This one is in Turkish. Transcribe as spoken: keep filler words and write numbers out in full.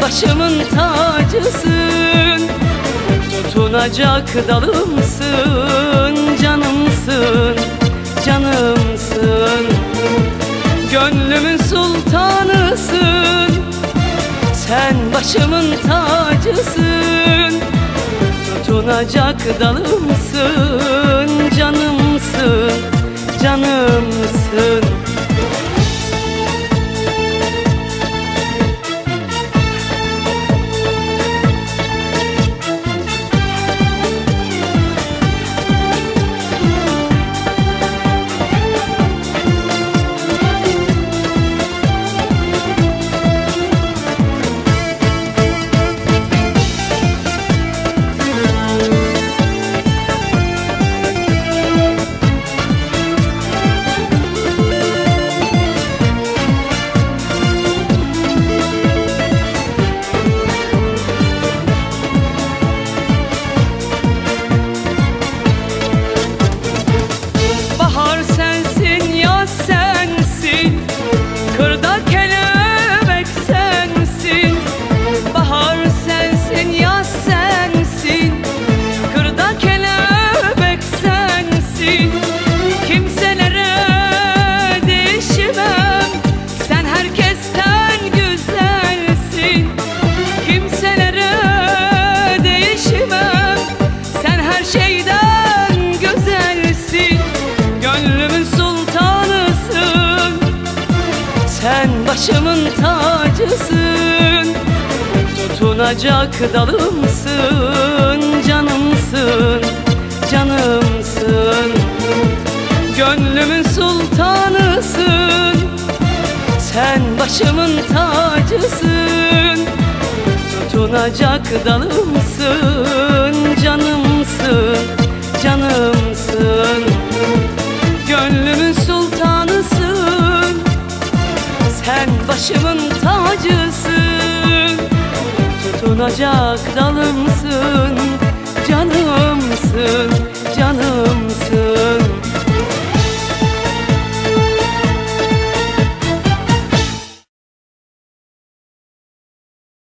başımın tacısın, tutunacak dalımsın, canımsın, canımsın. Gönlümün sultanısın, sen başımın tacısın, tutunacak dalımsın, canımsın, canımsın. Sen başımın tacısın, tutunacak dalımsın, canımsın, canımsın. Gönlümün sultanısın, sen başımın tacısın, tutunacak dalımsın, canımsın, canımsın. Gönlümün sultanısın, sen başımın tacısın, tutunacak dalımsın,